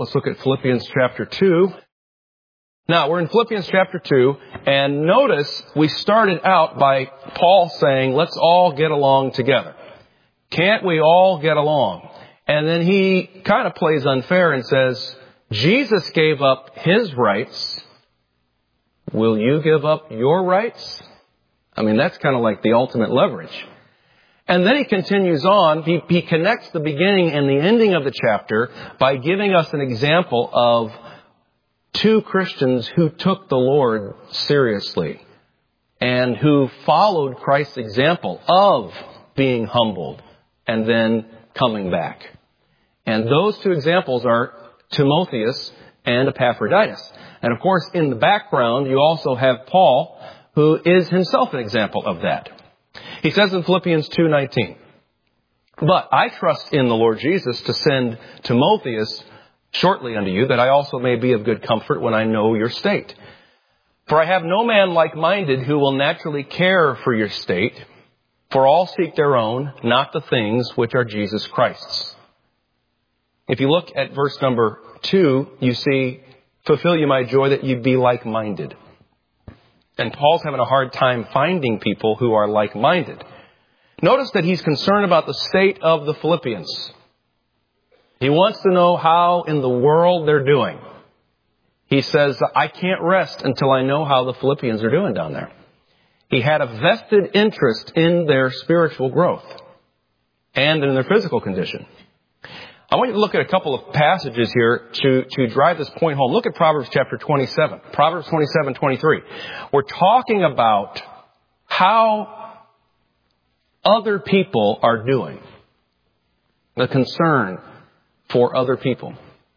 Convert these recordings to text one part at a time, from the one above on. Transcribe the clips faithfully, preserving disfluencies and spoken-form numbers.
let's look at Philippians chapter two. Now, we're in Philippians chapter two, and notice we started out by Paul saying, let's all get along together. Can't we all get along? And then he kind of plays unfair and says, Jesus gave up his rights. Will you give up your rights? I mean, that's kind of like the ultimate leverage. And then he continues on. He, he connects the beginning and the ending of the chapter by giving us an example of two Christians who took the Lord seriously and who followed Christ's example of being humbled and then coming back. And those two examples are Timotheus and Epaphroditus. And of course, in the background, you also have Paul, who is himself an example of that. He says in Philippians two nineteen, but I trust in the Lord Jesus to send Timotheus shortly unto you, that I also may be of good comfort when I know your state. For I have no man like-minded who will naturally care for your state, for all seek their own, not the things which are Jesus Christ's. If you look at verse number two, you see, fulfill you my joy that you be like-minded. And Paul's having a hard time finding people who are like-minded. Notice that he's concerned about the state of the Philippians. He wants to know how in the world they're doing. He says, I can't rest until I know how the Philippians are doing down there. He had a vested interest in their spiritual growth and in their physical condition. I want you to look at a couple of passages here to, to drive this point home. Look at Proverbs chapter twenty-seven. Proverbs twenty-seven twenty-three. We're talking about how other people are doing. The concern for other people.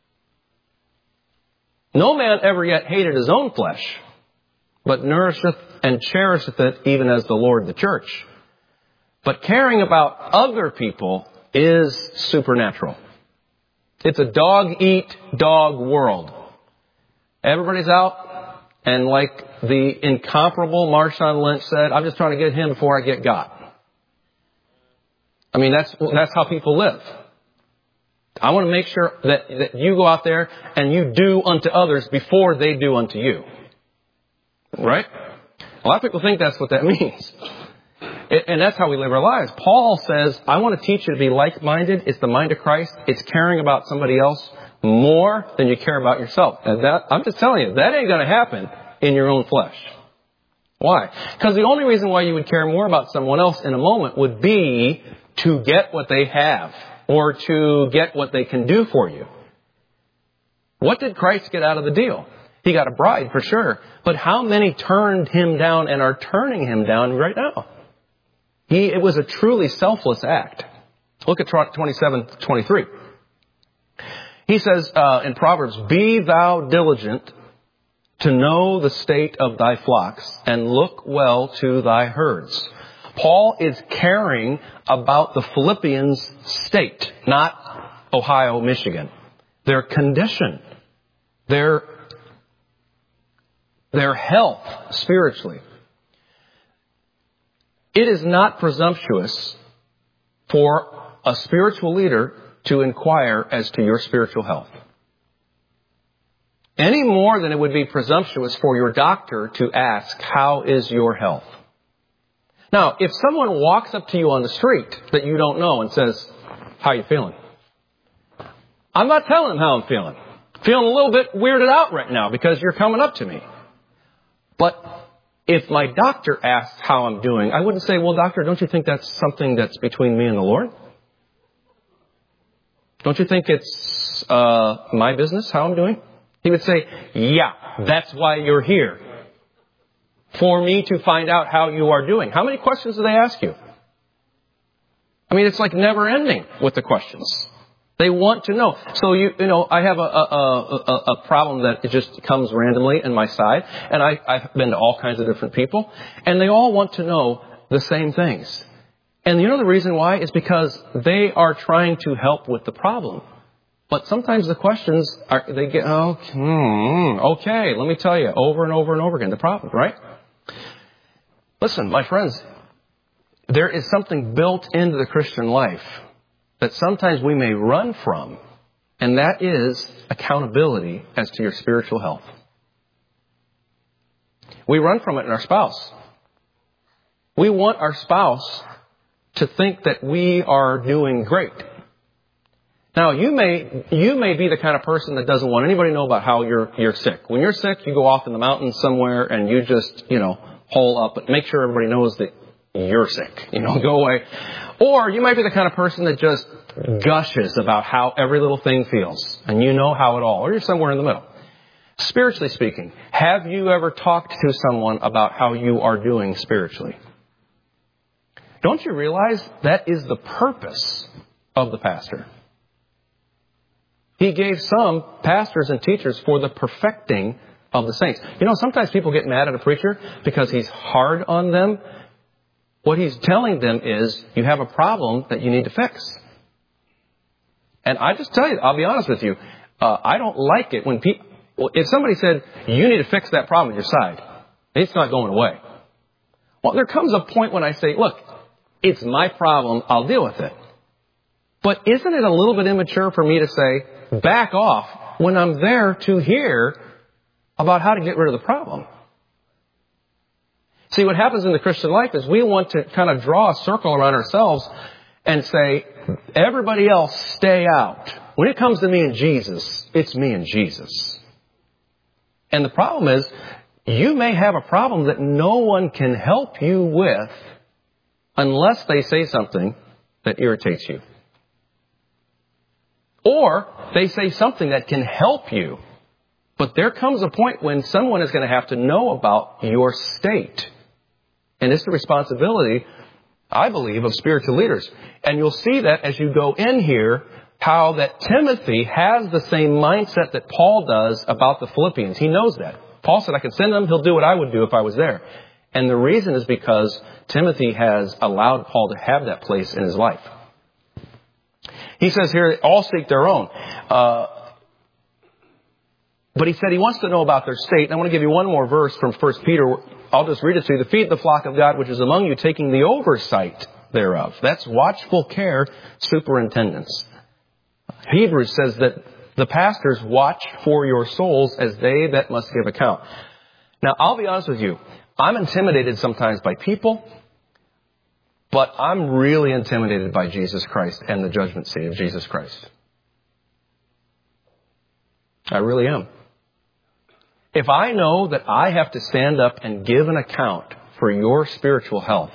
No man ever yet hated his own flesh, but nourisheth and cherisheth it, even as the Lord the church. But caring about other people is supernatural. It's a dog-eat-dog world. Everybody's out, and like the incomparable Marshawn Lynch said, I'm just trying to get him before I get got. I mean, that's that's how people live. I want to make sure that, that you go out there and you do unto others before they do unto you. Right? A lot of people think that's what that means. And that's how we live our lives. Paul says, I want to teach you to be like-minded. It's the mind of Christ. It's caring about somebody else more than you care about yourself. And that, I'm just telling you, that ain't going to happen in your own flesh. Why? Because the only reason why you would care more about someone else in a moment would be to get what they have or to get what they can do for you. What did Christ get out of the deal? He got a bride for sure. But how many turned him down and are turning him down right now? He, it was a truly selfless act. Look at twenty-seven twenty-three. He says uh, in Proverbs, be thou diligent to know the state of thy flocks and look well to thy herds. Paul is caring about the Philippians' state, not Ohio, Michigan. Their condition, their, their health spiritually. It is not presumptuous for a spiritual leader to inquire as to your spiritual health. Any more than it would be presumptuous for your doctor to ask, how is your health? Now, if someone walks up to you on the street that you don't know and says, how are you feeling? I'm not telling them how I'm feeling. Feeling a little bit weirded out right now because you're coming up to me. But if my doctor asks how I'm doing, I wouldn't say, well, doctor, don't you think that's something that's between me and the Lord? Don't you think it's uh, my business how I'm doing? He would say, yeah, that's why you're here. For me to find out how you are doing. How many questions do they ask you? I mean, it's like never ending with the questions. They want to know. So, you you know, I have a, a, a, a problem that it just comes randomly in my side. And I, I've been to all kinds of different people. And they all want to know the same things. And you know the reason why? Is because they are trying to help with the problem. But sometimes the questions, are they get, oh, hmm, okay, let me tell you, over and over and over again, the problem, right? Listen, my friends, there is something built into the Christian life that sometimes we may run from And that is accountability as to your spiritual health. We run from it in our spouse. We want our spouse to think that we are doing great. Now, you may you may be the kind of person that doesn't want anybody to know about how you're you're sick. When you're sick, you go off in the mountains somewhere and you just, you know, hole up and make sure everybody knows that you're sick. You know, go away. Or you might be the kind of person that just gushes about how every little thing feels and you know how it all. Or you're somewhere in the middle. Spiritually speaking, have you ever talked to someone about how you are doing spiritually? Don't you realize that is the purpose of the pastor? He gave some pastors and teachers for the perfecting of the saints. You know, sometimes people get mad at a preacher because he's hard on them. What he's telling them is, you have a problem that you need to fix. And I just tell you, I'll be honest with you, uh, I don't like it when people, if somebody said, you need to fix that problem at your side, it's not going away. Well, there comes a point when I say, look, it's my problem, I'll deal with it. But isn't it a little bit immature for me to say, back off, when I'm there to hear about how to get rid of the problem? See, what happens in the Christian life is we want to kind of draw a circle around ourselves and say, everybody else stay out. When it comes to me and Jesus, it's me and Jesus. And the problem is, you may have a problem that no one can help you with unless they say something that irritates you. Or they say something that can help you. But there comes a point when someone is going to have to know about your state. And it's the responsibility, I believe, of spiritual leaders. And you'll see that as you go in here, how that Timothy has the same mindset that Paul does about the Philippians. He knows that. Paul said, I can send him, he'll do what I would do if I was there. And the reason is because Timothy has allowed Paul to have that place in his life. He says here, all seek their own. Uh, but he said he wants to know about their state. And I want to give you one more verse from First Peter. I'll just read it to you. To feed the flock of God which is among you, taking the oversight thereof. That's watchful care, superintendence. Hebrews says that the pastors watch for your souls as they that must give account. Now, I'll be honest with you. I'm intimidated sometimes by people, but I'm really intimidated by Jesus Christ and the judgment seat of Jesus Christ. I really am. If I know that I have to stand up and give an account for your spiritual health,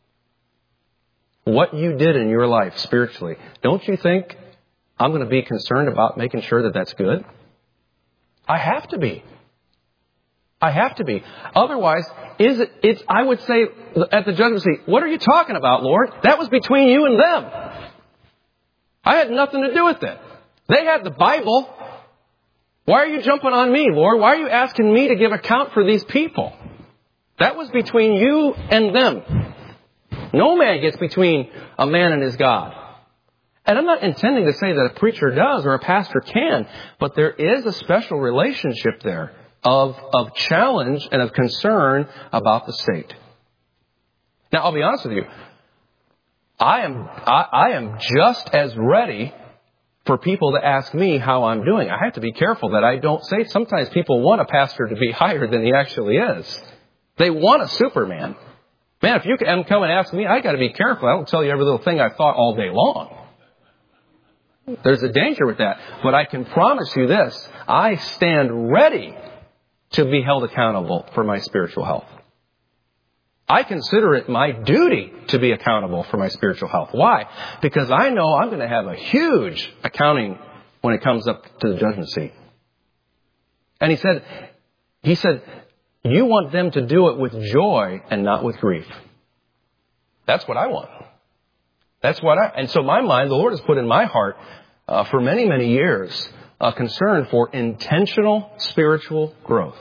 what you did in your life spiritually, don't you think I'm going to be concerned about making sure that that's good? I have to be. I have to be. Otherwise, is it, it's, I would say at the judgment seat, what are you talking about, Lord? That was between you and them. I had nothing to do with it. They had the Bible. Why are you jumping on me, Lord? Why are you asking me to give account for these people? That was between you and them. No man gets between a man and his God. And I'm not intending to say that a preacher does or a pastor can, but there is a special relationship there of, of challenge and of concern about the state. Now, I'll be honest with you. I am, I, I am just as ready for people to ask me how I'm doing. I have to be careful that I don't say, sometimes people want a pastor to be higher than he actually is. They want a Superman. Man, if you can come and ask me, I got to be careful. I don't tell you every little thing I thought all day long. There's a danger with that. But I can promise you this. I stand ready to be held accountable for my spiritual health. I consider it my duty to be accountable for my spiritual health. Why? Because I know I'm going to have a huge accounting when it comes up to the judgment seat. And he said, he said, you want them to do it with joy and not with grief. That's what I want. That's what I, and so my mind, the Lord has put in my heart uh, for many, many years, a concern for intentional spiritual growth.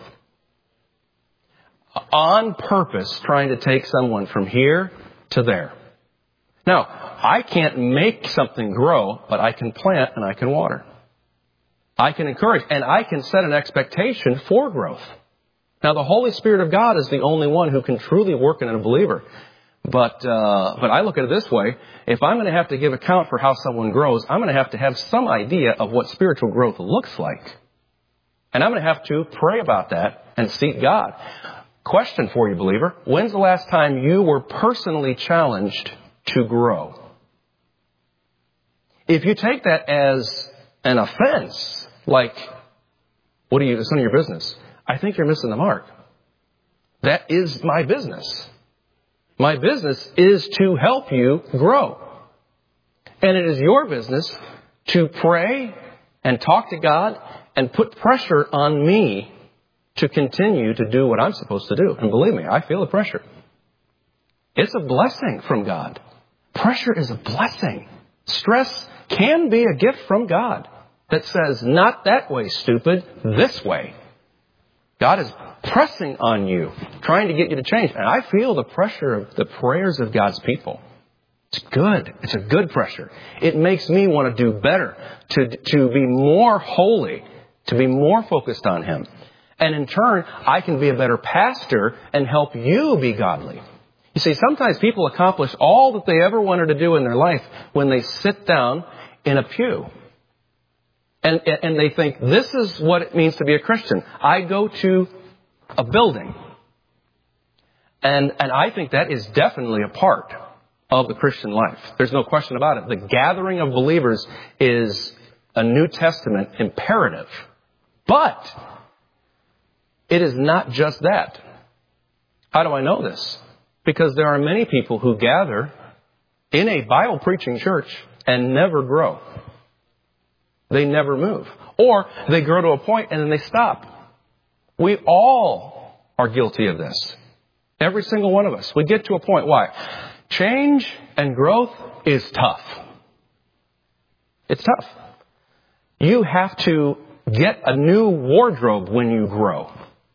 On purpose, trying to take someone from here to there. Now, I can't make something grow, but I can plant and I can water. I can encourage and I can set an expectation for growth. Now, the Holy Spirit of God is the only one who can truly work in a believer. But, uh, but I look at it this way. If I'm going to have to give account for how someone grows, I'm going to have to have some idea of what spiritual growth looks like. And I'm going to have to pray about that and seek God. Question for you, believer. When's the last time you were personally challenged to grow? If you take that as an offense, like, what do you, it's none of your business, I think you're missing the mark. That is my business. My business is to help you grow. And it is your business to pray and talk to God and put pressure on me to continue to do what I'm supposed to do. And believe me, I feel the pressure. It's a blessing from God. Pressure is a blessing. Stress can be a gift from God that says, not that way, stupid, this way. God is pressing on you, trying to get you to change. And I feel the pressure of the prayers of God's people. It's good. It's a good pressure. It makes me want to do better, to, to be more holy, to be more focused on Him. And in turn, I can be a better pastor and help you be godly. You see, sometimes people accomplish all that they ever wanted to do in their life when they sit down in a pew. And, and they think, this is what it means to be a Christian. I go to a building. And, and I think that is definitely a part of the Christian life. There's no question about it. The gathering of believers is a New Testament imperative. But it is not just that. How do I know this? Because there are many people who gather in a Bible preaching church and never grow. They never move. Or they grow to a point and then they stop. We all are guilty of this. Every single one of us. We get to a point. Why? Change and growth is tough. It's tough. You have to get a new wardrobe when you grow.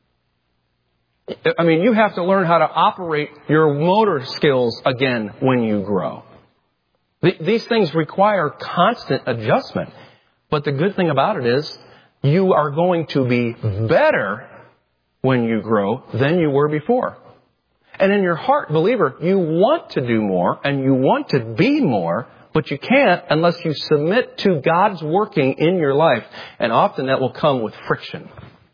I mean, you have to learn how to operate your motor skills again when you grow. These things require constant adjustment. But the good thing about it is you are going to be better when you grow than you were before. And in your heart, believer, you want to do more and you want to be more, but you can't unless you submit to God's working in your life. And often that will come with friction.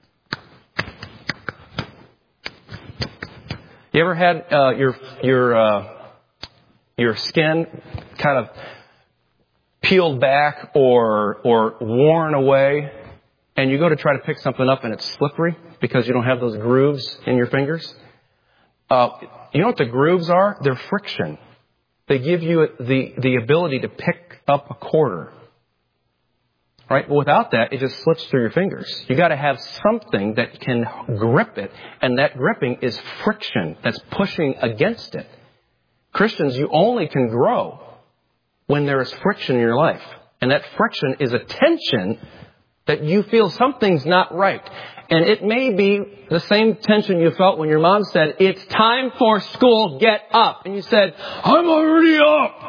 You ever had uh, your your uh, your skin kind of peeled back or or worn away, and you go to try to pick something up and it's slippery because you don't have those grooves in your fingers? Uh, you know what the grooves are? They're friction. They give you the the ability to pick up a quarter. Right? But without that, it just slips through your fingers. You got to have something that can grip it, and that gripping is friction that's pushing against it. Christians, you only can grow when there is friction in your life. And that friction is a tension that you feel something's not right. And it may be the same tension you felt when your mom said, it's time for school, get up. And you said, I'm already up.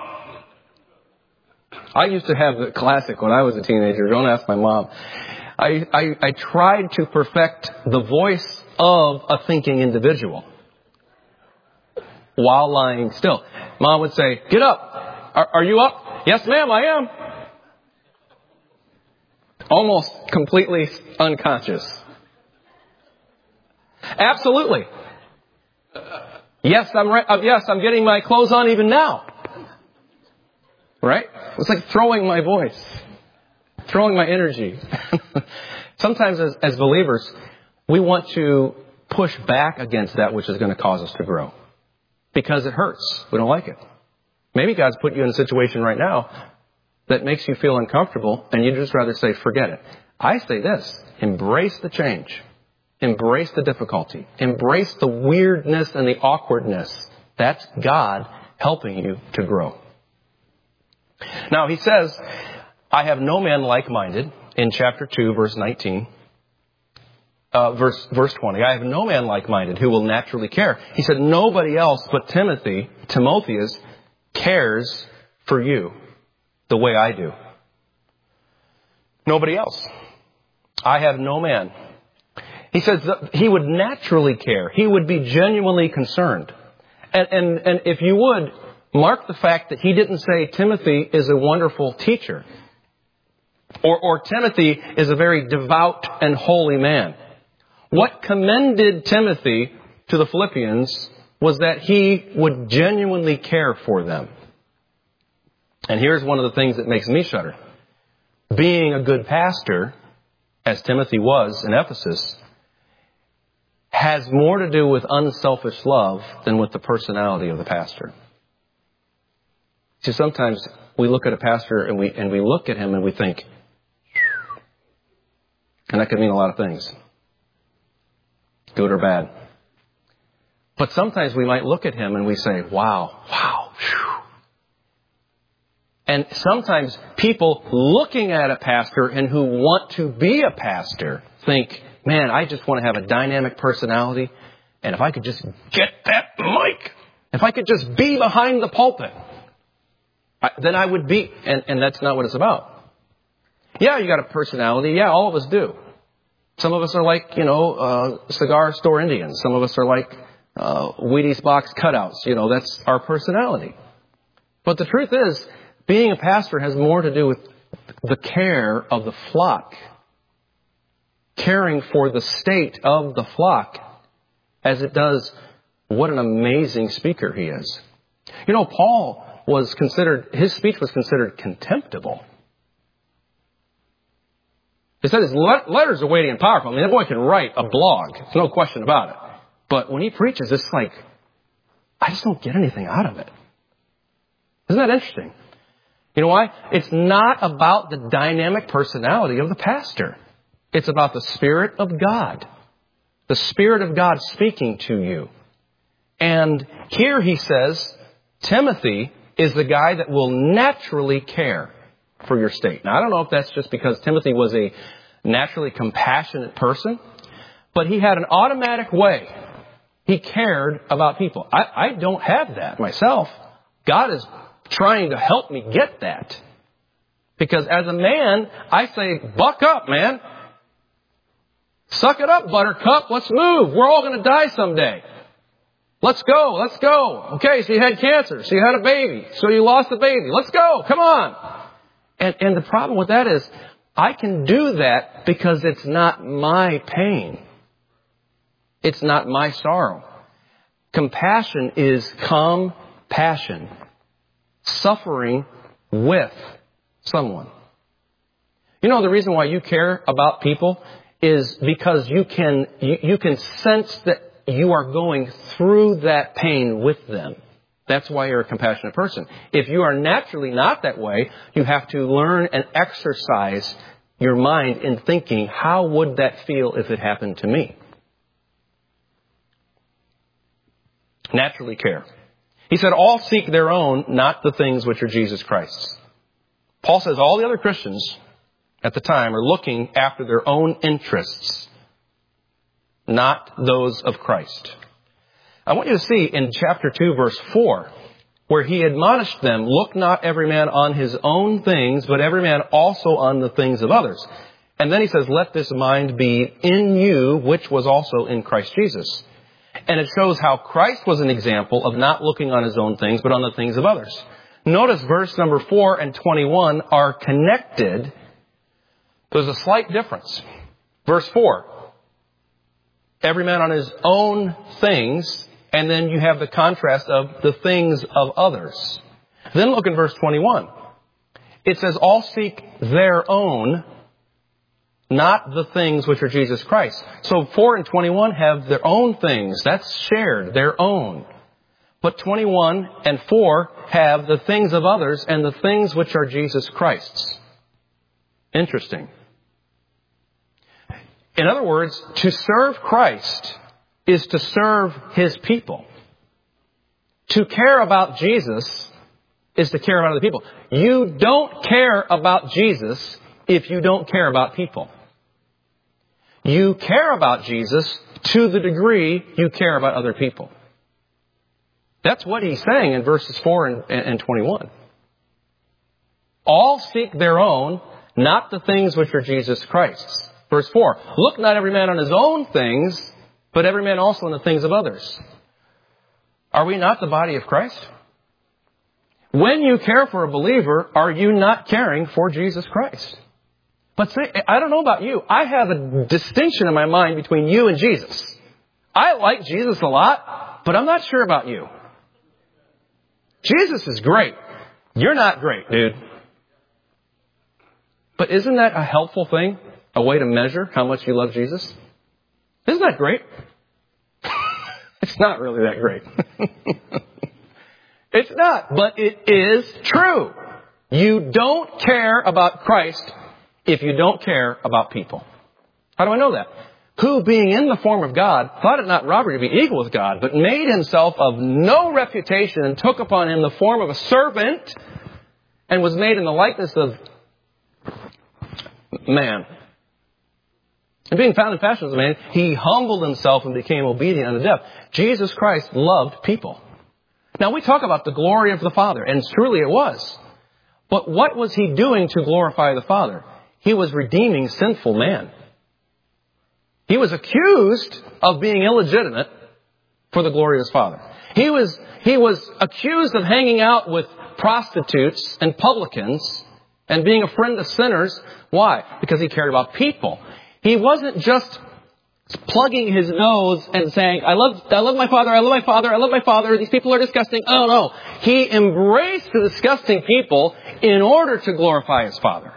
I used to have the classic when I was a teenager. Don't ask my mom. I, I, I tried to perfect the voice of a thinking individual while lying still. Mom would say, get up. Are, are you up? Yes, ma'am, I am. Almost completely unconscious. Absolutely. Yes, I'm right. Uh, yes, I'm getting my clothes on even now. Right? It's like throwing my voice, throwing my energy. Sometimes as, as believers, we want to push back against that which is going to cause us to grow because it hurts. We don't like it. Maybe God's put you in a situation right now that makes you feel uncomfortable and you'd just rather say, forget it. I say this, embrace the change. Embrace the difficulty. Embrace the weirdness and the awkwardness. That's God helping you to grow. Now, he says, I have no man like-minded in chapter two, verse nineteen, uh, verse, verse twenty. I have no man like-minded who will naturally care. He said, nobody else but Timothy, Timotheus, cares for you the way I do. Nobody else. I have no man. He says that he would naturally care. He would be genuinely concerned. And, and, and if you would, mark the fact that he didn't say Timothy is a wonderful teacher. Or, or Timothy is a very devout and holy man. What commended Timothy to the Philippians was that he would genuinely care for them. And here's one of the things that makes me shudder. Being a good pastor, as Timothy was in Ephesus, has more to do with unselfish love than with the personality of the pastor. See, sometimes we look at a pastor and we and we look at him and we think, and that could mean a lot of things, good or bad. But sometimes we might look at him and we say, wow, wow, whew. And sometimes people looking at a pastor and who want to be a pastor think, man, I just want to have a dynamic personality. And if I could just get that mic, if I could just be behind the pulpit, I, then I would be. And, and that's not what it's about. Yeah, you got a personality. Yeah, all of us do. Some of us are like, you know, uh, cigar store Indians. Some of us are like uh, Wheaties box cutouts. You know, that's our personality. But the truth is, being a pastor has more to do with the care of the flock. Caring for the state of the flock as it does what an amazing speaker he is. You know, Paul was considered, his speech was considered contemptible. He said his letters are weighty and powerful. I mean, that boy can write a blog. There's no question about it. But when he preaches, it's like, I just don't get anything out of it. Isn't that interesting? You know why? It's not about the dynamic personality of the pastor. It's about the Spirit of God. The Spirit of God speaking to you. And here he says, Timothy is the guy that will naturally care for your state. Now, I don't know if that's just because Timothy was a naturally compassionate person, but he had an automatic way. He cared about people. I, I don't have that myself. God is trying to help me get that. Because as a man, I say, buck up, man. Suck it up, buttercup. Let's move. We're all going to die someday. Let's go. Let's go. Okay, so you had cancer. So you had a baby. So you lost the baby. Let's go. Come on. And, and the problem with that is I can do that because it's not my pain. It's not my sorrow. Compassion is compassion. Suffering with someone. You know, the reason why you care about people is because you can you, you can sense that you are going through that pain with them. That's why you're a compassionate person. If you are naturally not that way, you have to learn and exercise your mind in thinking, how would that feel if it happened to me? Naturally care. He said, all seek their own, not the things which are Jesus Christ's. Paul says all the other Christians at the time are looking after their own interests, not those of Christ. I want you to see in chapter two, verse four, where he admonished them, look not every man on his own things, but every man also on the things of others. And then he says, let this mind be in you, which was also in Christ Jesus. And it shows how Christ was an example of not looking on his own things, but on the things of others. Notice verse number four and twenty-one are connected. There's a slight difference. Verse four, every man on his own things, and then you have the contrast of the things of others. Then look in verse twenty-one. It says, all seek their own, not the things which are Jesus Christ. So four and twenty-one have their own things. That's shared, their own. But twenty-one and four have the things of others and the things which are Jesus Christ's. Interesting. In other words, to serve Christ is to serve His people. To care about Jesus is to care about other people. You don't care about Jesus if you don't care about people. You care about Jesus to the degree you care about other people. That's what he's saying in verses four and, and twenty-one. All seek their own, not the things which are Jesus Christ's. Verse four, look not every man on his own things, but every man also on the things of others. Are we not the body of Christ? When you care for a believer, are you not caring for Jesus Christ? But say, I don't know about you. I have a distinction in my mind between you and Jesus. I like Jesus a lot, but I'm not sure about you. Jesus is great. You're not great, dude. But isn't that a helpful thing? A way to measure how much you love Jesus? Isn't that great? It's not really that great. It's not, but it is true. You don't care about Christ if you don't care about people. How do I know that? Who, being in the form of God, thought it not robbery to be equal with God, but made himself of no reputation and took upon him the form of a servant and was made in the likeness of man. And being found in fashion as a man, he humbled himself and became obedient unto death. Jesus Christ loved people. Now, we talk about the glory of the Father, and truly it was. But what was he doing to glorify the Father? He was redeeming sinful man. He was accused of being illegitimate for the glory of his Father. He was, he was accused of hanging out with prostitutes and publicans and being a friend of sinners. Why? Because he cared about people. He wasn't just plugging his nose and saying, I love, I love my father, I love my father, I love my father, these people are disgusting. Oh no. He embraced the disgusting people in order to glorify his Father.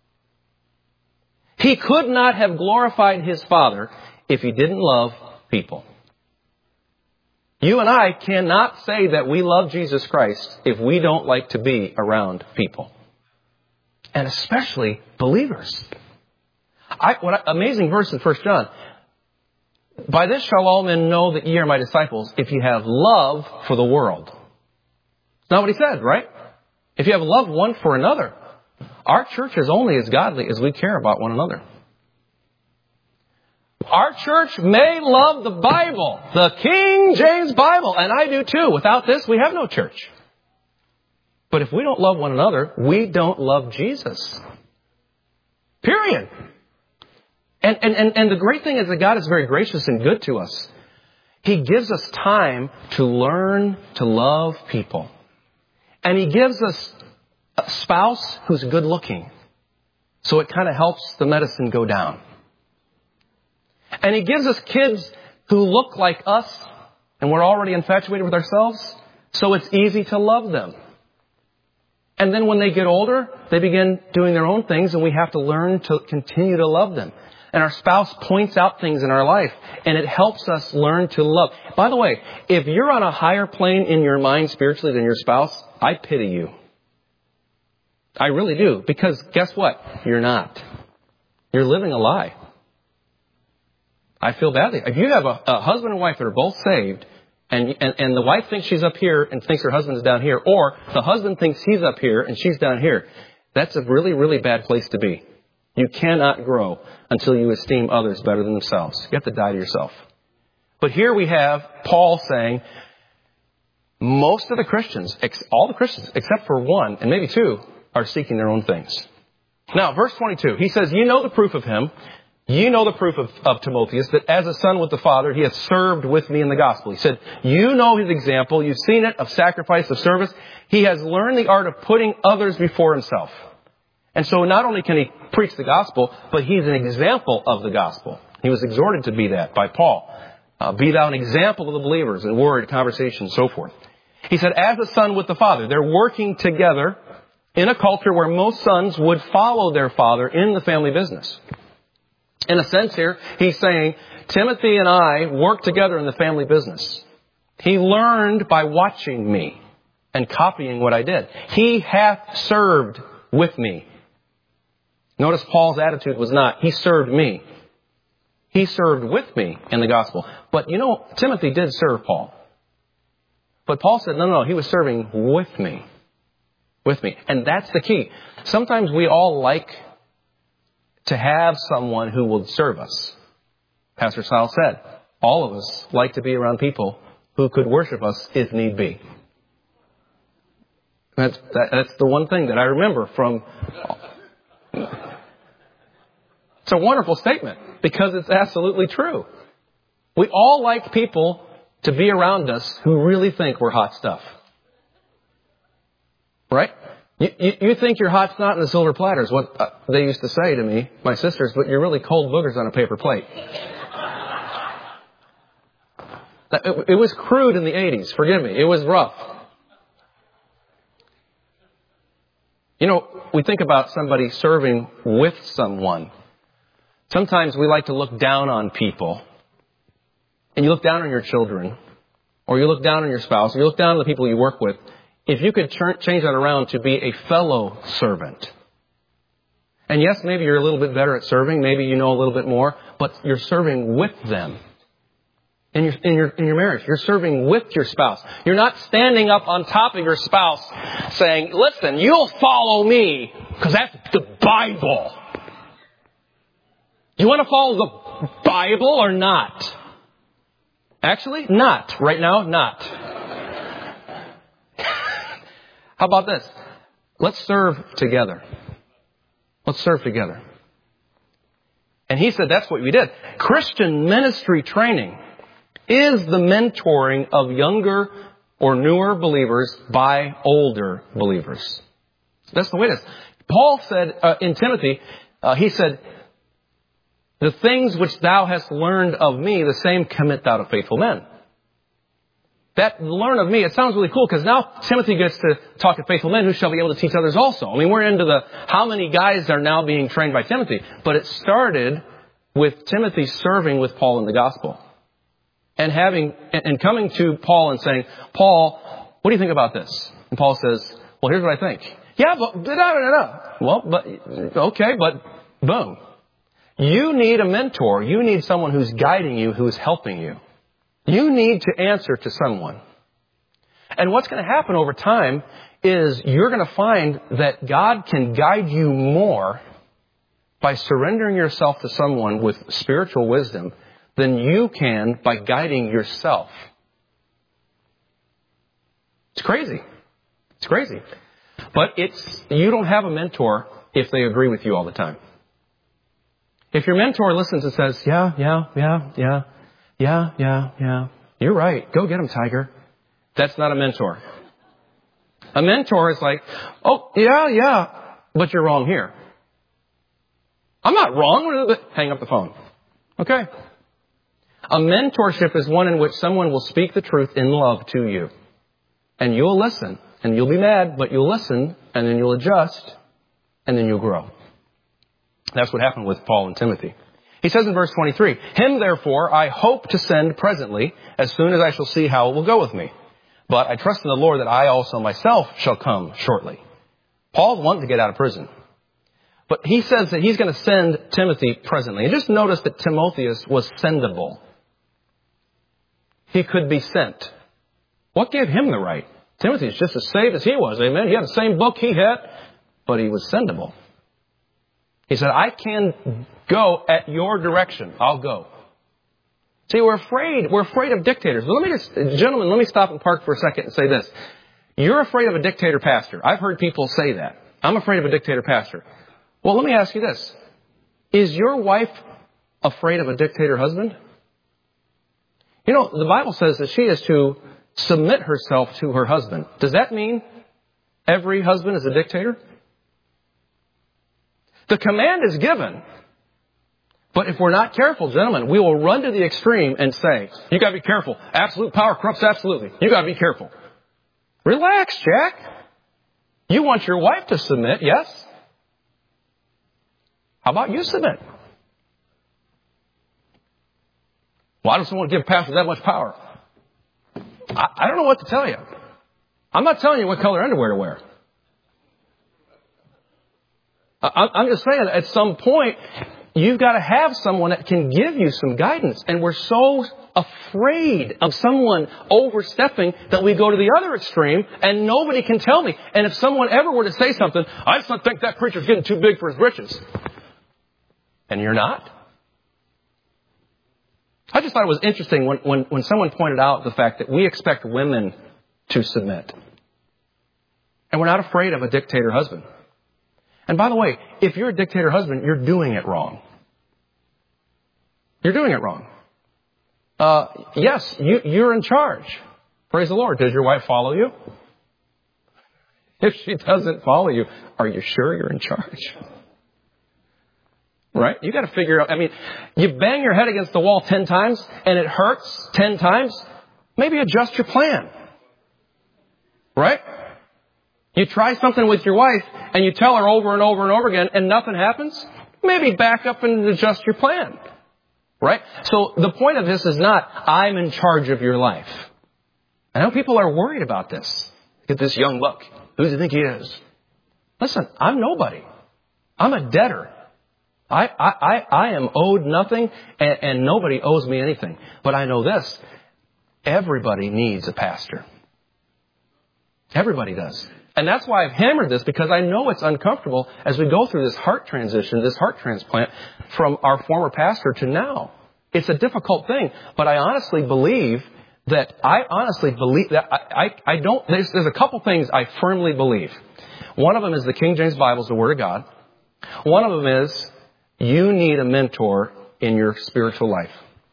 He could not have glorified his Father if he didn't love people. You and I cannot say that we love Jesus Christ if we don't like to be around people. And especially believers. I, what amazing verse in First John. By this shall all men know that ye are my disciples, if you have love for the world. That's not what he said, right? If you have love one for another. Our church is only as godly as we care about one another. Our church may love the Bible, the King James Bible, and I do too. Without this, we have no church. But if we don't love one another, we don't love Jesus. Period. And, and, and, and the great thing is that God is very gracious and good to us. He gives us time to learn to love people. And He gives us a spouse who's good looking. So it kind of helps the medicine go down. And He gives us kids who look like us and we're already infatuated with ourselves. So it's easy to love them. And then when they get older, they begin doing their own things and we have to learn to continue to love them. And our spouse points out things in our life, and it helps us learn to love. By the way, if you're on a higher plane in your mind spiritually than your spouse, I pity you. I really do. Because guess what? You're not. You're living a lie. I feel badly. If you have a, a husband and wife that are both saved, and, and, and the wife thinks she's up here and thinks her husband is down here, or the husband thinks he's up here and she's down here, that's a really, really bad place to be. You cannot grow until you esteem others better than themselves. You have to die to yourself. But here we have Paul saying, most of the Christians, all the Christians, except for one, and maybe two, are seeking their own things. Now, verse twenty-two, he says, you know the proof of him, you know the proof of, of Timotheus, that as a son with the Father, he hath served with me in the gospel. He said, you know his example, you've seen it, of sacrifice, of service. He has learned the art of putting others before himself. And so not only can he preach the gospel, but he's an example of the gospel. He was exhorted to be that by Paul. Uh, be thou an example of the believers in word, conversation, and so forth. He said, as a son with the Father, they're working together in a culture where most sons would follow their father in the family business. In a sense here, he's saying, Timothy and I work together in the family business. He learned by watching me and copying what I did. He hath served with me. Notice Paul's attitude was not, he served me. He served with me in the gospel. But you know, Timothy did serve Paul. But Paul said, no, no, no, he was serving with me. With me. And that's the key. Sometimes we all like to have someone who will serve us. Pastor Sal said, all of us like to be around people who could worship us if need be. That's, that, that's the one thing that I remember from... It's a wonderful statement because it's absolutely true. We all like people to be around us who really think we're hot stuff. Right? You, you, you think you're hot snot in a silver platter is what uh, they used to say to me, my sisters, but you're really cold boogers on a paper plate. it, it was crude in the eighties. Forgive me. It was rough. You know, we think about somebody serving with someone. Sometimes we like to look down on people. And you look down on your children. Or you look down on your spouse. Or you look down on the people you work with. If you could ch- change that around to be a fellow servant. And yes, maybe you're a little bit better at serving. Maybe you know a little bit more. But you're serving with them. In your, in your, in your marriage. You're serving with your spouse. You're not standing up on top of your spouse saying, listen, you'll follow me because that's the Bible. You want to follow the Bible or not? Actually, not. Right now, not. How about this? Let's serve together. Let's serve together. And he said that's what we did. Christian ministry training is the mentoring of younger or newer believers by older believers. That's the way it is. Paul said uh, in Timothy, uh, he said, the things which thou hast learned of me, the same commit thou to faithful men. That learn of me, it sounds really cool because now Timothy gets to talk to faithful men who shall be able to teach others also. I mean, we're into the how many guys are now being trained by Timothy. But it started with Timothy serving with Paul in the gospel. And having, and coming to Paul and saying, Paul, what do you think about this? And Paul says, well, here's what I think. Yeah, but, da, da, da, da. Well, but, okay, but boom. You need a mentor. You need someone who's guiding you, who's helping you. You need to answer to someone. And what's going to happen over time is you're going to find that God can guide you more by surrendering yourself to someone with spiritual wisdom than you can by guiding yourself. It's crazy. It's crazy. But it's you don't have a mentor if they agree with you all the time. If your mentor listens and says, yeah, yeah, yeah, yeah, yeah, yeah, yeah, you're right. Go get him, Tiger. That's not a mentor. A mentor is like, oh, yeah, yeah, but you're wrong here. I'm not wrong. Hang up the phone. Okay. A mentorship is one in which someone will speak the truth in love to you. And you'll listen. And you'll be mad, but you'll listen. And then you'll adjust. And then you'll grow. That's what happened with Paul and Timothy. He says in verse twenty-three, him therefore I hope to send presently, as soon as I shall see how it will go with me. But I trust in the Lord that I also myself shall come shortly. Paul's wanting to get out of prison. But he says that he's going to send Timothy presently. And just notice that Timotheus was sendable. He could be sent. What gave him the right? Timothy's just as saved as he was. Amen. He had the same book he had, but he was sendable. He said, I can go at your direction. I'll go. See, we're afraid. We're afraid of dictators. But let me just, gentlemen, let me stop and park for a second and say this. You're afraid of a dictator pastor. I've heard people say that. I'm afraid of a dictator pastor. Well, let me ask you this. Is your wife afraid of a dictator husband? You know, the Bible says that she is to submit herself to her husband. Does that mean every husband is a dictator? The command is given. But if we're not careful, gentlemen, we will run to the extreme and say, you got to be careful. Absolute power corrupts absolutely. You got to be careful. Relax, Jack. You want your wife to submit, yes? How about you submit? Well, I just don't want to give pastors that much power. I, I don't know what to tell you. I'm not telling you what color underwear to wear. I, I'm just saying, at some point, you've got to have someone that can give you some guidance. And we're so afraid of someone overstepping that we go to the other extreme and nobody can tell me. And if someone ever were to say something, I just don't think that preacher's getting too big for his britches. And you're not. I just thought it was interesting when, when, when someone pointed out the fact that we expect women to submit. And we're not afraid of a dictator husband. And by the way, if you're a dictator husband, you're doing it wrong. You're doing it wrong. Uh, yes, you, you're in charge. Praise the Lord. Does your wife follow you? If she doesn't follow you, are you sure you're in charge? Right? You got to figure out, I mean, you bang your head against the wall ten times and it hurts ten times. Maybe adjust your plan. Right? You try something with your wife and you tell her over and over and over again and nothing happens. Maybe back up and adjust your plan. Right? So the point of this is not, I'm in charge of your life. I know people are worried about this. Look at this young buck. Who does he think he is? Listen, I'm nobody. I'm a debtor. I, I, I, I am owed nothing and, and nobody owes me anything. But I know this. Everybody needs a pastor. Everybody does. And that's why I've hammered this, because I know it's uncomfortable as we go through this heart transition, this heart transplant from our former pastor to now. It's a difficult thing, but I honestly believe that I honestly believe that I, I, I don't, there's, there's a couple things I firmly believe. One of them is the King James Bible is the Word of God. One of them is you need a mentor in your spiritual life.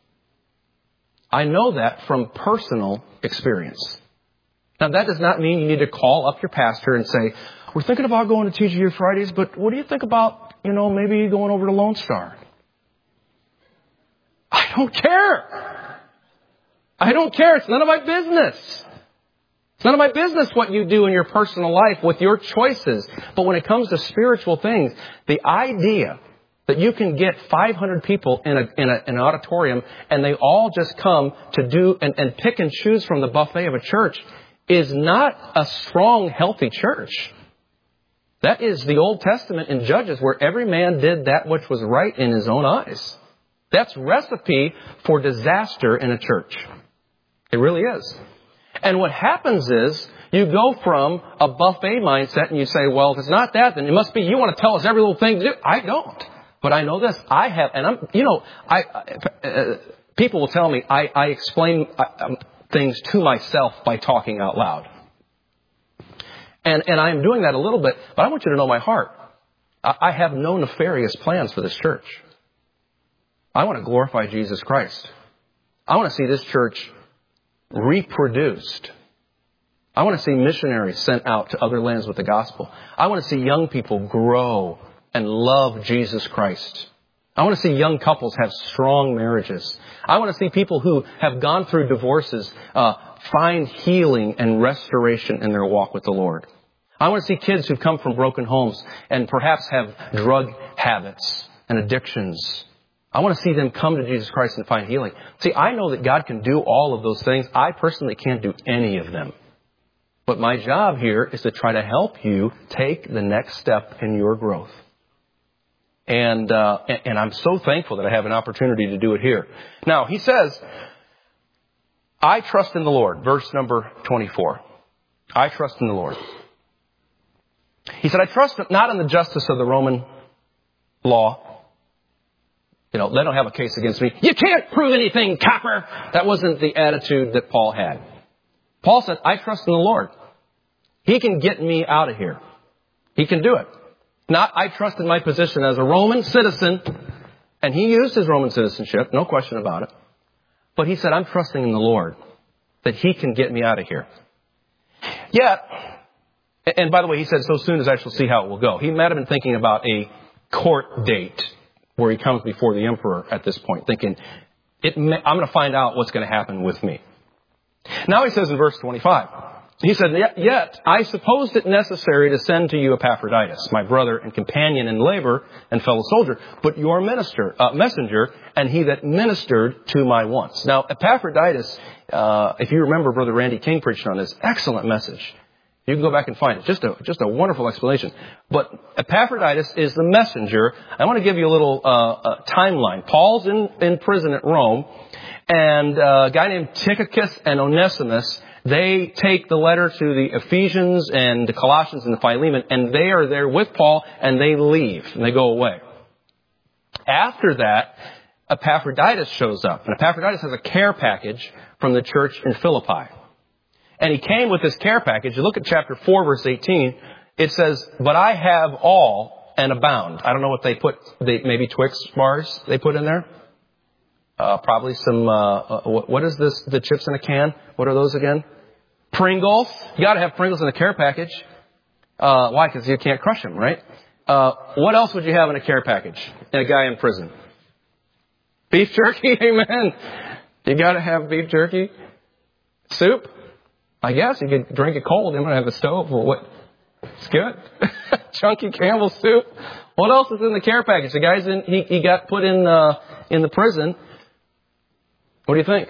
I know that from personal experience. Now, that does not mean you need to call up your pastor and say, we're thinking about going to T G U Fridays, but what do you think about, you know, maybe going over to Lone Star? I don't care. I don't care. It's none of my business. It's none of my business what you do in your personal life with your choices. But when it comes to spiritual things, the idea that you can get five hundred people in, a, in, a, in an auditorium and they all just come to do and, and pick and choose from the buffet of a church is not a strong, healthy church. That is the Old Testament in Judges, where every man did that which was right in his own eyes. That's recipe for disaster in a church. It really is. And what happens is you go from a buffet mindset and you say, well, if it's not that, then it must be you want to tell us every little thing to do. I don't. But I know this. I have, and I'm, you know, I, uh, people will tell me I, I explain I, um, things to myself by talking out loud. And, and I am doing that a little bit, but I want you to know my heart. I, I have no nefarious plans for this church. I want to glorify Jesus Christ. I want to see this church reproduced. I want to see missionaries sent out to other lands with the gospel. I want to see young people grow and love Jesus Christ. I want to see young couples have strong marriages. I want to see people who have gone through divorces uh, find healing and restoration in their walk with the Lord. I want to see kids who've come from broken homes and perhaps have drug habits and addictions. I want to see them come to Jesus Christ and find healing. See, I know that God can do all of those things. I personally can't do any of them. But my job here is to try to help you take the next step in your growth. And, uh, and I'm so thankful that I have an opportunity to do it here. Now, he says, I trust in the Lord. Verse number twenty-four. I trust in the Lord. He said, I trust not in the justice of the Roman law. You know, they don't have a case against me. You can't prove anything, copper. That wasn't the attitude that Paul had. Paul said, I trust in the Lord. He can get me out of here. He can do it. Not, I trust in my position as a Roman citizen. And he used his Roman citizenship, no question about it. But he said, I'm trusting in the Lord that he can get me out of here. Yet, and by the way, he said, so soon as I shall see how it will go. He might have been thinking about a court date where he comes before the emperor at this point, thinking, it may, I'm going to find out what's going to happen with me. Now he says in verse twenty-five, he said, yet I supposed it necessary to send to you Epaphroditus, my brother and companion in labor and fellow soldier, but your minister, uh, messenger, and he that ministered to my wants. Now, Epaphroditus, uh, if you remember, Brother Randy King preached on this, excellent message. You can go back and find it. Just a, just a wonderful explanation. But Epaphroditus is the messenger. I want to give you a little, uh, uh timeline. Paul's in, in prison at Rome, and uh, a guy named Tychicus and Onesimus, they take the letter to the Ephesians and the Colossians and the Philemon, and they are there with Paul, and they leave, and they go away. After that, Epaphroditus shows up, and Epaphroditus has a care package from the church in Philippi. And he came with this care package. You look at chapter four, verse eighteen. It says, but I have all and abound. I don't know what they put, they, maybe Twix bars they put in there. Uh, probably some, uh, uh, what, what is this, the chips in a can? What are those again? Pringles. You got to have Pringles in a care package. Uh, why? Because you can't crush them, right? Uh, what else would you have in a care package in a guy in prison? Beef jerky, amen. You got to have beef jerky. Soup. I guess you could drink it cold. You don't have a stove or what? It's good. Chunky Campbell soup. What else is in the care package? The guy's in. He, he got put in uh, in the prison. What do you think?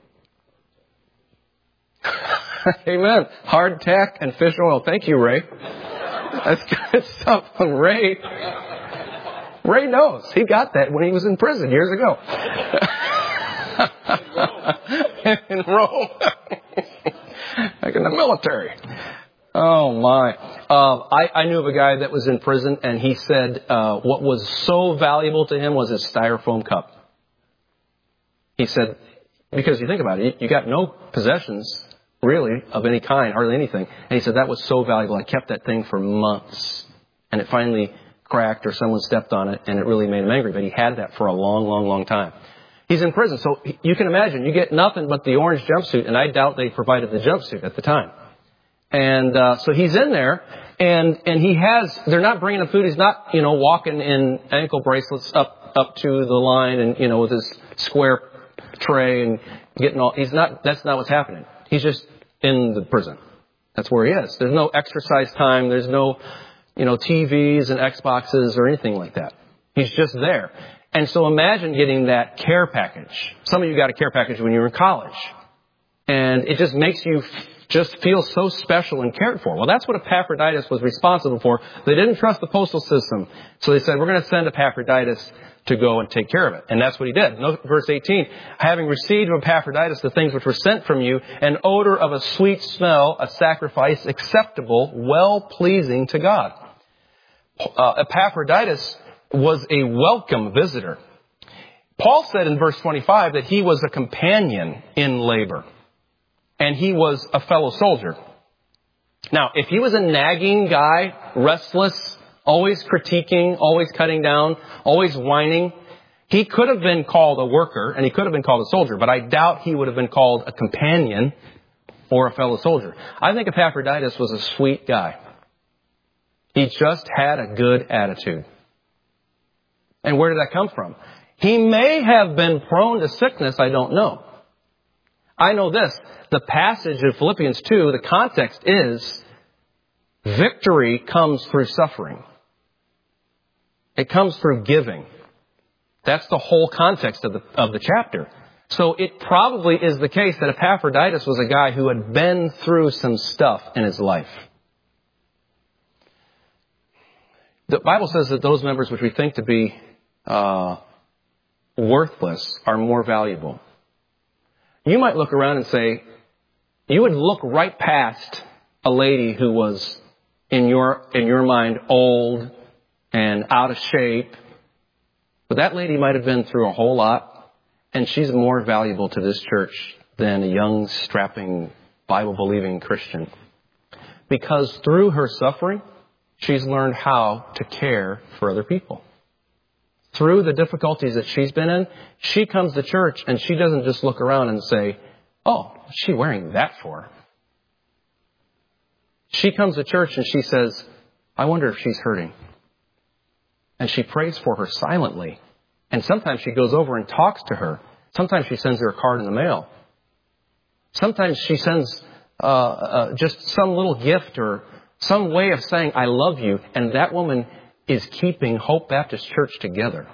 Amen. Hardtack and fish oil. Thank you, Ray. That's good stuff from Ray. Ray knows. He got that when he was in prison years ago. In Rome. Like in the military. Oh, my. Uh, I, I knew of a guy that was in prison, and he said uh, what was so valuable to him was his styrofoam cup. He said, because you think about it, you got no possessions, really, of any kind, hardly anything. And he said, that was so valuable. I kept that thing for months. And it finally cracked or someone stepped on it, and it really made him angry. But he had that for a long, long, long time. He's in prison, so you can imagine, you get nothing but the orange jumpsuit, and I doubt they provided the jumpsuit at the time. And uh, so he's in there, and and he has, they're not bringing him food. He's not, you know, walking in ankle bracelets up up to the line and, you know, with his square tray and getting all, he's not, that's not what's happening. He's just in the prison. That's where he is. There's no exercise time. There's no, you know, T Vs and Xboxes or anything like that. He's just there. And so imagine getting that care package. Some of you got a care package when you were in college. And it just makes you just feel so special and cared for. Well, that's what Epaphroditus was responsible for. They didn't trust the postal system. So they said, we're going to send Epaphroditus to go and take care of it. And that's what he did. Note verse eighteen. Having received of Epaphroditus the things which were sent from you, an odor of a sweet smell, a sacrifice acceptable, well-pleasing to God. Uh, Epaphroditus was a welcome visitor. Paul said in verse twenty-five that he was a companion in labor. And he was a fellow soldier. Now, if he was a nagging guy, restless, always critiquing, always cutting down, always whining, he could have been called a worker and he could have been called a soldier, but I doubt he would have been called a companion or a fellow soldier. I think Epaphroditus was a sweet guy. He just had a good attitude. And where did that come from? He may have been prone to sickness, I don't know. I know this. The passage in Philippians two, the context is victory comes through suffering. It comes through giving. That's the whole context of the, of the chapter. So it probably is the case that Epaphroditus was a guy who had been through some stuff in his life. The Bible says that those members which we think to be uh, worthless are more valuable. You might look around and say, you would look right past a lady who was, in your in your mind, old and out of shape. But that lady might have been through a whole lot, and she's more valuable to this church than a young, strapping, Bible-believing Christian. Because through her suffering, she's learned how to care for other people. Through the difficulties that she's been in, she comes to church and she doesn't just look around and say, oh, what's she wearing that for? She comes to church and she says, I wonder if she's hurting. And she prays for her silently. And sometimes she goes over and talks to her. Sometimes she sends her a card in the mail. Sometimes she sends uh, uh, just some little gift or some way of saying, I love you. And that woman is keeping Hope Baptist Church together.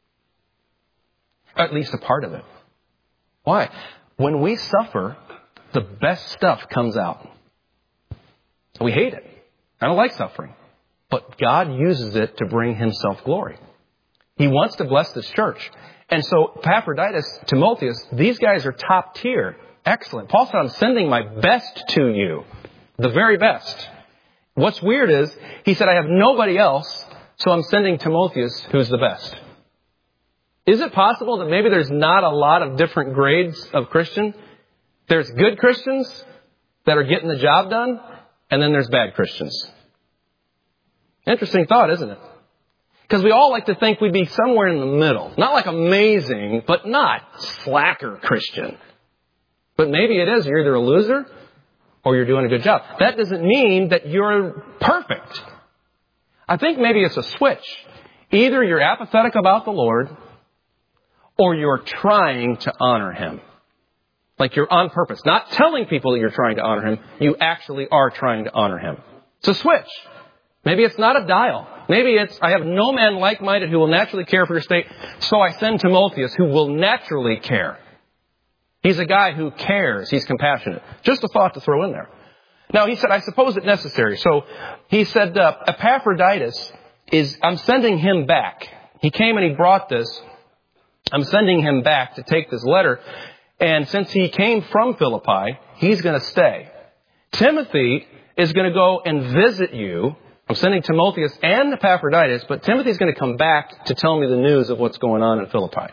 At least a part of it. Why? When we suffer, the best stuff comes out. We hate it. I don't like suffering. But God uses it to bring himself glory. He wants to bless this church. And so Epaphroditus, Timotheus, these guys are top tier. Excellent. Paul said, I'm sending my best to you. The very best. What's weird is, he said, I have nobody else, so I'm sending Timotheus, who's the best. Is it possible that maybe there's not a lot of different grades of Christian? There's good Christians that are getting the job done, and then there's bad Christians. Interesting thought, isn't it? Because we all like to think we'd be somewhere in the middle. Not like amazing, but not slacker Christian. But maybe it is. You're either a loser or you're doing a good job. That doesn't mean that you're perfect. I think maybe it's a switch. Either you're apathetic about the Lord or you're trying to honor Him. Like you're on purpose. Not telling people that you're trying to honor Him. You actually are trying to honor Him. It's a switch. Maybe it's not a dial. Maybe it's, I have no man like-minded who will naturally care for your state, so I send Timotheus who will naturally care. He's a guy who cares. He's compassionate. Just a thought to throw in there. Now, he said, I suppose it necessary. So he said, uh, Epaphroditus is, I'm sending him back. He came and he brought this. I'm sending him back to take this letter. And since he came from Philippi, he's going to stay. Timothy is going to go and visit you. I'm sending Timotheus and Epaphroditus, but Timothy's going to come back to tell me the news of what's going on in Philippi.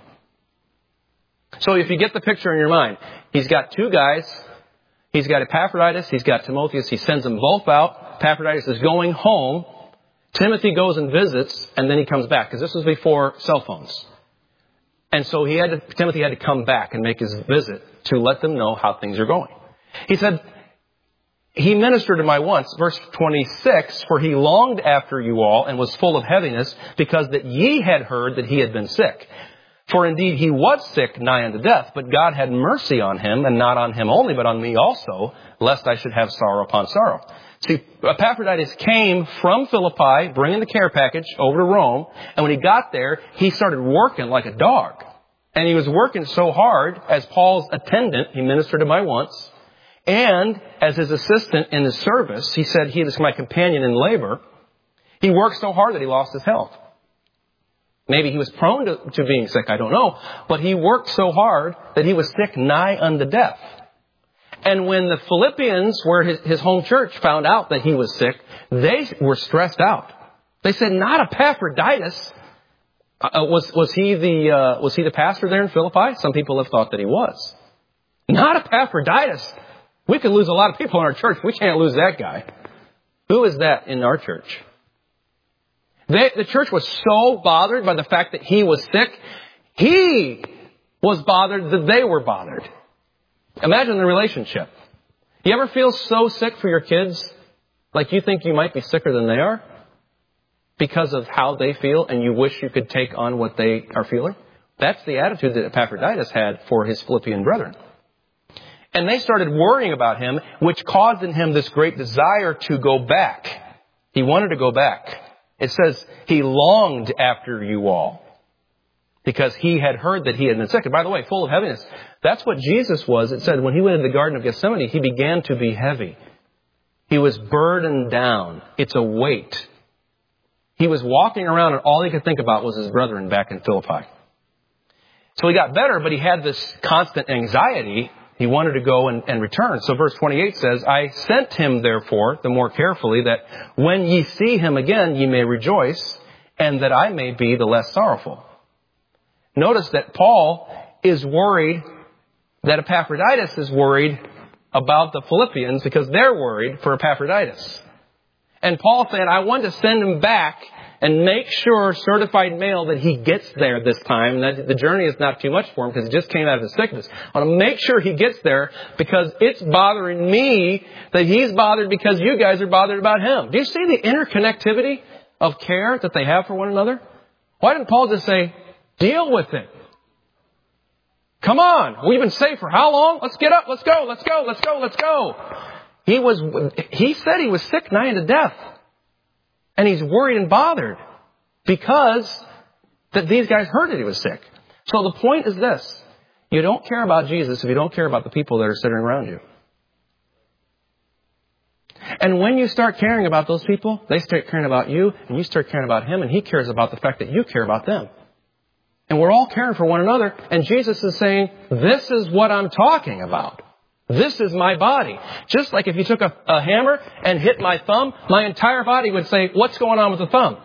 So if you get the picture in your mind, he's got two guys. He's got Epaphroditus. He's got Timotheus. He sends them both out. Epaphroditus is going home. Timothy goes and visits, and then he comes back, because this was before cell phones. And so he had to, Timothy had to come back and make his visit to let them know how things are going. He said, he ministered to my wants, verse twenty-six, for he longed after you all and was full of heaviness, because that ye had heard that he had been sick. For indeed he was sick nigh unto death, but God had mercy on him, and not on him only, but on me also, lest I should have sorrow upon sorrow. See, Epaphroditus came from Philippi, bringing the care package over to Rome, and when he got there, he started working like a dog. And he was working so hard, as Paul's attendant, he ministered to my wants, and as his assistant in his service, he said he was my companion in labor. He worked so hard that he lost his health. Maybe he was prone to, to being sick, I don't know. But he worked so hard that he was sick nigh unto death. And when the Philippians, where his, his home church, found out that he was sick, they were stressed out. They said, not Epaphroditus. Uh, was, was he the, uh, was he the pastor there in Philippi? Some people have thought that he was. Not Epaphroditus. We could lose a lot of people in our church. We can't lose that guy. Who is that in our church? They, the church was so bothered by the fact that he was sick, he was bothered that they were bothered. Imagine the relationship. You ever feel so sick for your kids, like you think you might be sicker than they are? Because of how they feel, and you wish you could take on what they are feeling? That's the attitude that Epaphroditus had for his Philippian brethren. And they started worrying about him, which caused in him this great desire to go back. He wanted to go back. It says he longed after you all because he had heard that he had been sick. And by the way, full of heaviness. That's what Jesus was. It said when he went into the Garden of Gethsemane, he began to be heavy. He was burdened down. It's a weight. He was walking around and all he could think about was his brethren back in Philippi. So he got better, but he had this constant anxiety. He wanted to go and, and return. So verse twenty-eight says, I sent him therefore the more carefully, that when ye see him again, ye may rejoice, and that I may be the less sorrowful. Notice that Paul is worried, that Epaphroditus is worried about the Philippians because they're worried for Epaphroditus. And Paul said, I want to send him back and make sure, certified mail, that he gets there this time. That the journey is not too much for him because he just came out of his sickness. I want to make sure he gets there because it's bothering me that he's bothered because you guys are bothered about him. Do you see the interconnectivity of care that they have for one another? Why didn't Paul just say, deal with it? Come on. We've been saved for how long? Let's get up. Let's go. Let's go. Let's go. Let's go. He was, he said he was sick nigh unto death. And he's worried and bothered because that these guys heard that he was sick. So the point is this. You don't care about Jesus if you don't care about the people that are sitting around you. And when you start caring about those people, they start caring about you, and you start caring about him, and he cares about the fact that you care about them. And we're all caring for one another. And Jesus is saying, this is what I'm talking about. This is my body. Just like if you took a, a hammer and hit my thumb, my entire body would say, what's going on with the thumb?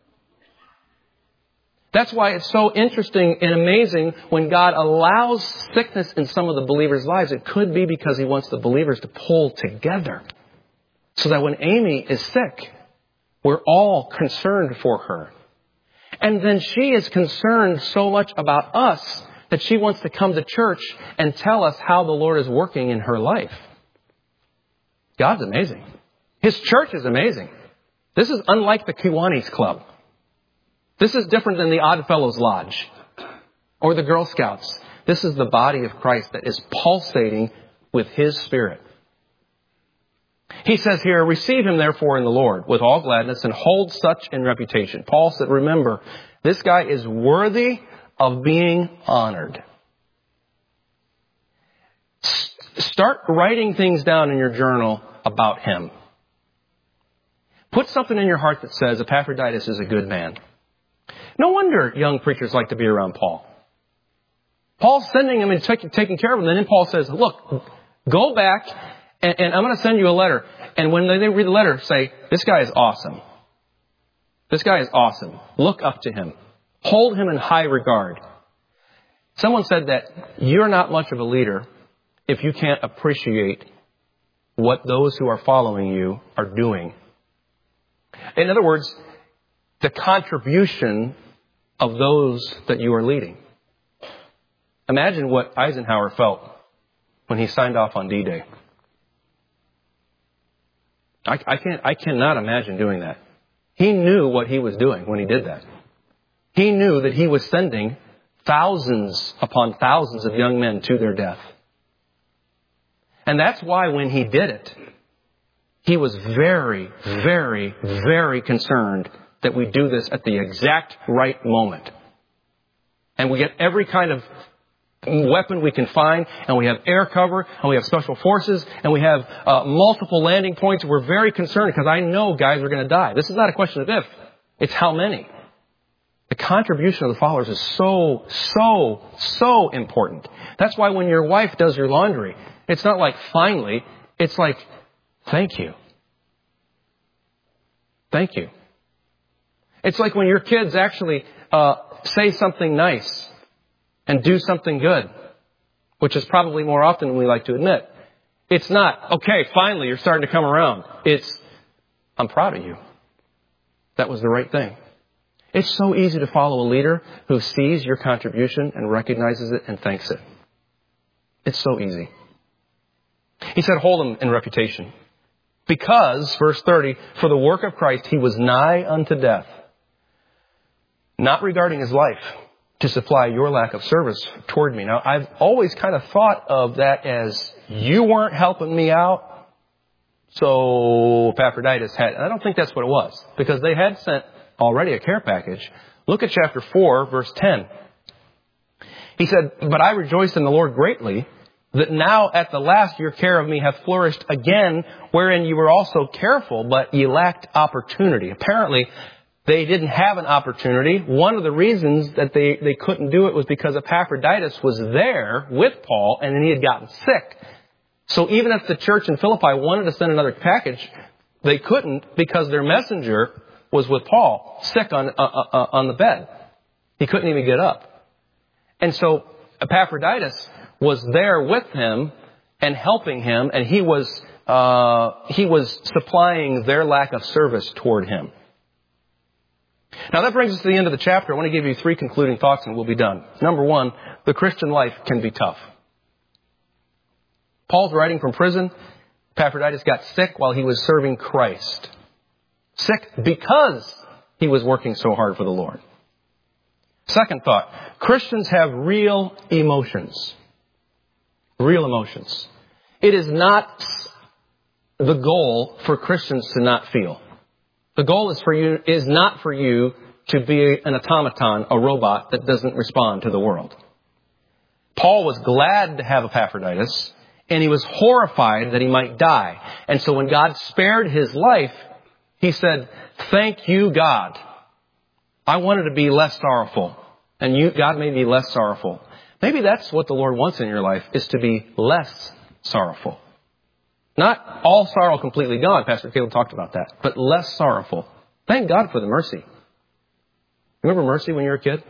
That's why it's so interesting and amazing when God allows sickness in some of the believers' lives. It could be because he wants the believers to pull together. So that when Amy is sick, we're all concerned for her. And then she is concerned so much about us that she wants to come to church and tell us how the Lord is working in her life. God's amazing. His church is amazing. This is unlike the Kiwanis Club. This is different than the Oddfellows Lodge or the Girl Scouts. This is the body of Christ that is pulsating with His Spirit. He says here, receive him therefore in the Lord with all gladness and hold such in reputation. Paul said, remember, this guy is worthy of being honored. S- start writing things down in your journal about him. Put something in your heart that says Epaphroditus is a good man. No wonder young preachers like to be around Paul. Paul's sending him and t- taking care of him. And then Paul says, look, go back and, and I'm going to send you a letter. And when they read the letter, say, this guy is awesome. This guy is awesome. Look up to him. Hold him in high regard. Someone said that you're not much of a leader if you can't appreciate what those who are following you are doing. In other words, the contribution of those that you are leading. Imagine what Eisenhower felt when he signed off on D-Day. I, I can't, I cannot imagine doing that. He knew what he was doing when he did that. He knew that he was sending thousands upon thousands of young men to their death. And that's why when he did it, he was very, very, very concerned that we do this at the exact right moment. And we get every kind of weapon we can find, and we have air cover, and we have special forces, and we have uh, multiple landing points. We're very concerned because I know guys are going to die. This is not a question of if, it's how many. The contribution of the followers is so, so, so important. That's why when your wife does your laundry, it's not like finally, it's like, thank you. Thank you. It's like when your kids actually uh, say something nice and do something good, which is probably more often than we like to admit. It's not, okay, finally you're starting to come around. It's, I'm proud of you. That was the right thing. It's so easy to follow a leader who sees your contribution and recognizes it and thanks it. It's so easy. He said, hold him in reputation. Because, verse thirty, for the work of Christ he was nigh unto death, not regarding his life, to supply your lack of service toward me. Now, I've always kind of thought of that as you weren't helping me out, so Epaphroditus had. And I don't think that's what it was, because they had sent already a care package. Look at chapter four, verse ten. He said, but I rejoice in the Lord greatly, that now at the last your care of me hath flourished again, wherein you were also careful, but ye lacked opportunity. Apparently, they didn't have an opportunity. One of the reasons that they, they couldn't do it was because Epaphroditus was there with Paul and then he had gotten sick. So even if the church in Philippi wanted to send another package, they couldn't because their messenger was with Paul, sick on, uh, uh, on the bed. He couldn't even get up. And so Epaphroditus was there with him and helping him, and he was, uh, he was supplying their lack of service toward him. Now that brings us to the end of the chapter. I want to give you three concluding thoughts and we'll be done. Number one, the Christian life can be tough. Paul's writing from prison. Epaphroditus got sick while he was serving Christ. Sick because he was working so hard for the Lord. Second thought, Christians have real emotions. Real emotions. It is not the goal for Christians to not feel. The goal is for you, is not for you to be an automaton, a robot that doesn't respond to the world. Paul was glad to have Epaphroditus, and he was horrified that he might die. And so when God spared his life, he said, thank you, God. I wanted to be less sorrowful, and you, God made me less sorrowful. Maybe that's what the Lord wants in your life, is to be less sorrowful. Not all sorrow completely gone. Pastor Caleb talked about that. But less sorrowful. Thank God for the mercy. Remember mercy when you were a kid?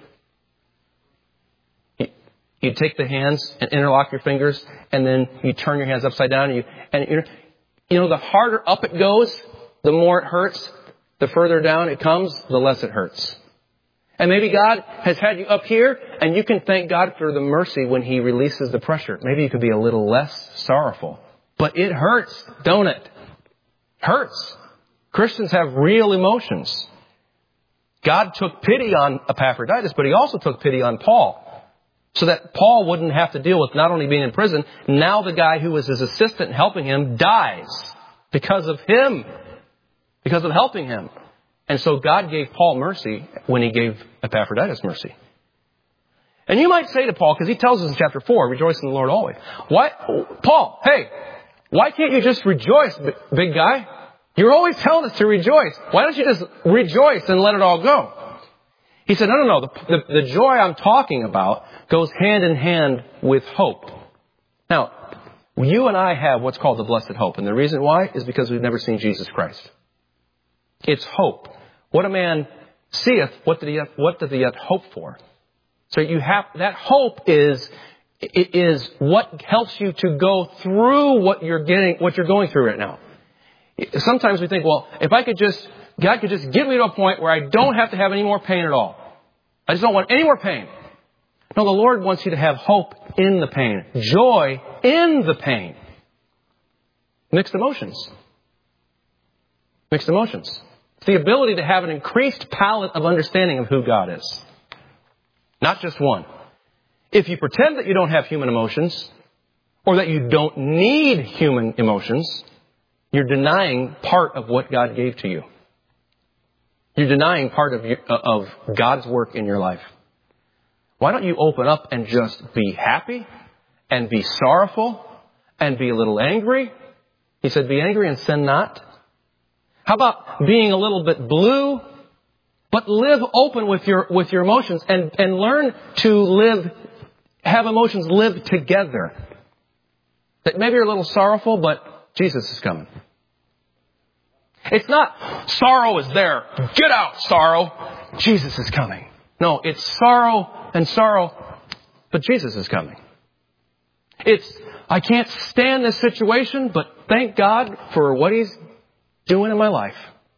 You take the hands and interlock your fingers, and then you turn your hands upside down. And you, and you know, you know, the harder up it goes, the more it hurts. The further down it comes, the less it hurts. And maybe God has had you up here, and you can thank God for the mercy when He releases the pressure. Maybe you could be a little less sorrowful. But it hurts, don't it? Hurts. Christians have real emotions. God took pity on Epaphroditus, but He also took pity on Paul. So that Paul wouldn't have to deal with not only being in prison, now the guy who was his assistant helping him dies because of him, because of helping him. And so God gave Paul mercy when He gave Epaphroditus mercy. And you might say to Paul, because he tells us in chapter four, rejoice in the Lord always. Why, Paul, hey, why can't you just rejoice, big guy? You're always telling us to rejoice. Why don't you just rejoice and let it all go? He said, no, no, no. The, the, the joy I'm talking about goes hand in hand with hope. Now, you and I have what's called the blessed hope. And the reason why is because we've never seen Jesus Christ. It's hope. What a man seeth, what did he yet, what doth he yet hope for? So you have, that hope is, it is what helps you to go through what you're getting, what you're going through right now. Sometimes we think, well, if I could just, God could just get me to a point where I don't have to have any more pain at all. I just don't want any more pain. No, the Lord wants you to have hope in the pain. Joy in the pain. Mixed emotions. Mixed emotions. It's the ability to have an increased palette of understanding of who God is. Not just one. If you pretend that you don't have human emotions, or that you don't need human emotions, you're denying part of what God gave to you. You're denying part of, your, of God's work in your life. Why don't you open up and just be happy and be sorrowful and be a little angry? He said, be angry and sin not. How about being a little bit blue, but live open with your, with your emotions and, and learn to live, have emotions live together. That maybe you're a little sorrowful, but Jesus is coming. It's not sorrow is there. Get out, sorrow. Jesus is coming. No, it's sorrow and sorrow, but Jesus is coming. It's, I can't stand this situation, but thank God for what He's doing in my life.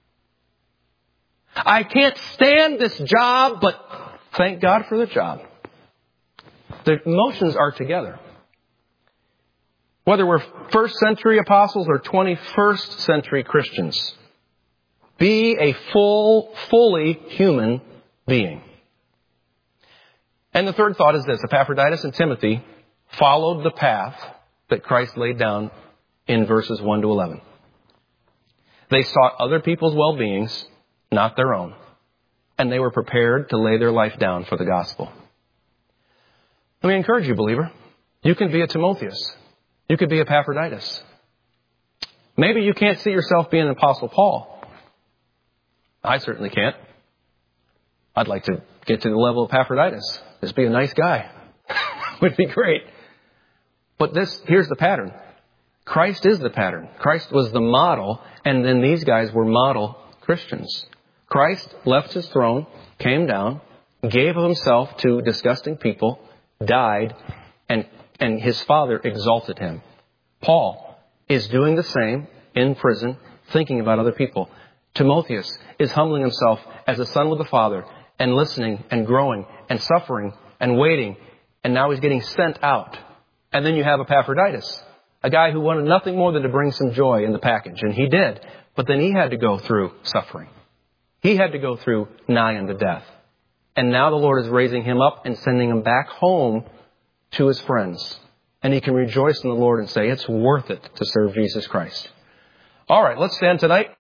I can't stand this job, but thank God for the job. The emotions are together. Whether we're first century apostles or twenty-first century Christians, be a full, fully human being. And the third thought is this. Epaphroditus and Timothy followed the path that Christ laid down in verses one to eleven. They sought other people's well-beings, not their own. And they were prepared to lay their life down for the gospel. Let me encourage you, believer. You can be a Timotheus. You could be Epaphroditus. Maybe you can't see yourself being an Apostle Paul. I certainly can't. I'd like to get to the level of Epaphroditus. Just be a nice guy. Would be great. But this, here's the pattern. Christ is the pattern. Christ was the model, and then these guys were model Christians. Christ left His throne, came down, gave of Himself to disgusting people, died, and, and His Father exalted Him. Paul is doing the same in prison, thinking about other people. Timotheus is humbling himself as a son with the Father and listening and growing and suffering and waiting. And now he's getting sent out. And then you have Epaphroditus, a guy who wanted nothing more than to bring some joy in the package. And he did. But then he had to go through suffering. He had to go through nigh unto death. And now the Lord is raising him up and sending him back home to his friends. And he can rejoice in the Lord and say, it's worth it to serve Jesus Christ. All right, let's stand tonight.